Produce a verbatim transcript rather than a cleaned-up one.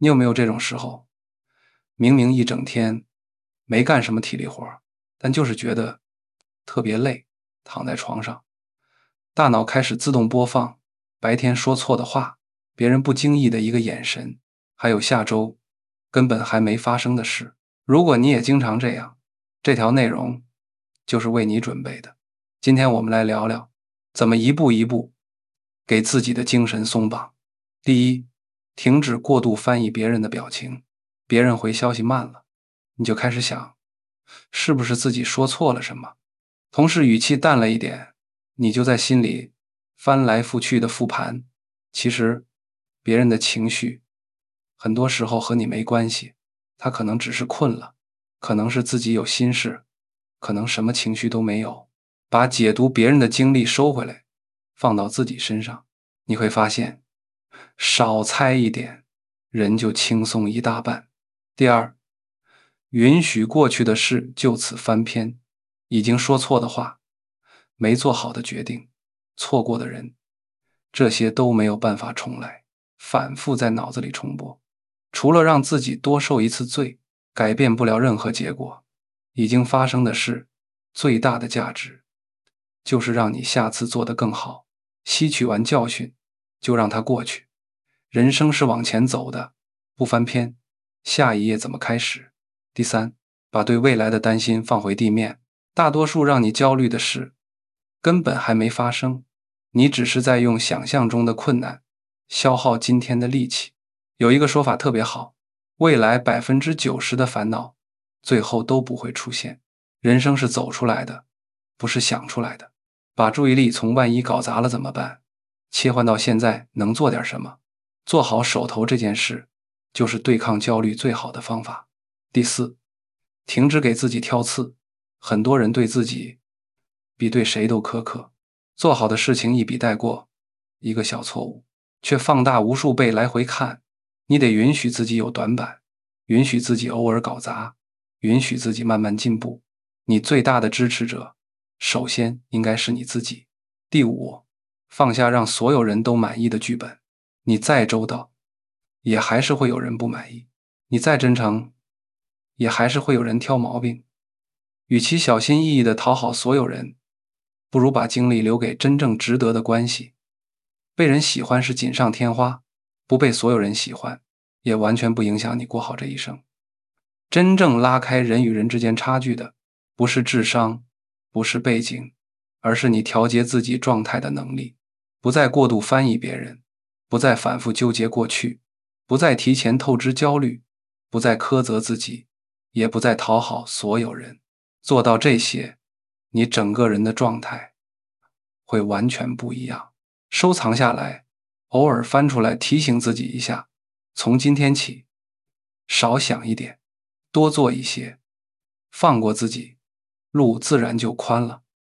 你有没有这种时候，明明一整天没干什么体力活，但就是觉得特别累，躺在床上，大脑开始自动播放白天说错的话，别人不经意的一个眼神，还有下周根本还没发生的事。如果你也经常这样，这条内容就是为你准备的。今天我们来聊聊怎么一步一步给自己的精神松绑。第一，停止过度翻译别人的表情。别人回消息慢了，你就开始想，是不是自己说错了什么？同事语气淡了一点，你就在心里翻来覆去的复盘。其实别人的情绪很多时候和你没关系，他可能只是困了，可能是自己有心事，可能什么情绪都没有。把解读别人的精力收回来，放到自己身上，你会发现少猜一点，人就轻松一大半。第二，允许过去的事就此翻篇，已经说错的话，没做好的决定，错过的人，这些都没有办法重来，反复在脑子里重播，除了让自己多受一次罪，改变不了任何结果。已经发生的事，最大的价值就是让你下次做得更好，吸取完教训，就让它过去。人生是往前走的，不翻篇，下一页怎么开始？第三，把对未来的担心放回地面。大多数让你焦虑的事，根本还没发生，你只是在用想象中的困难消耗今天的力气。有一个说法特别好，未来 百分之九十 的烦恼最后都不会出现。人生是走出来的，不是想出来的。把注意力从万一搞砸了怎么办，切换到现在能做点什么，做好手头这件事，就是对抗焦虑最好的方法。第四，停止给自己挑刺。很多人对自己比对谁都苛刻，做好的事情一笔带过，一个小错误却放大无数倍来回看。你得允许自己有短板，允许自己偶尔搞砸，允许自己慢慢进步。你最大的支持者，首先应该是你自己。第五，放下让所有人都满意的剧本。你再周到，也还是会有人不满意；你再真诚，也还是会有人挑毛病。与其小心翼翼地讨好所有人，不如把精力留给真正值得的关系。被人喜欢是锦上添花，不被所有人喜欢，也完全不影响你过好这一生。真正拉开人与人之间差距的，不是智商，不是背景，而是你调节自己状态的能力。不再过度翻译别人，不再反复纠结过去，不再提前透支焦虑，不再苛责自己，也不再讨好所有人。做到这些，你整个人的状态会完全不一样。收藏下来，偶尔翻出来提醒自己一下，从今天起，少想一点，多做一些，放过自己，路自然就宽了。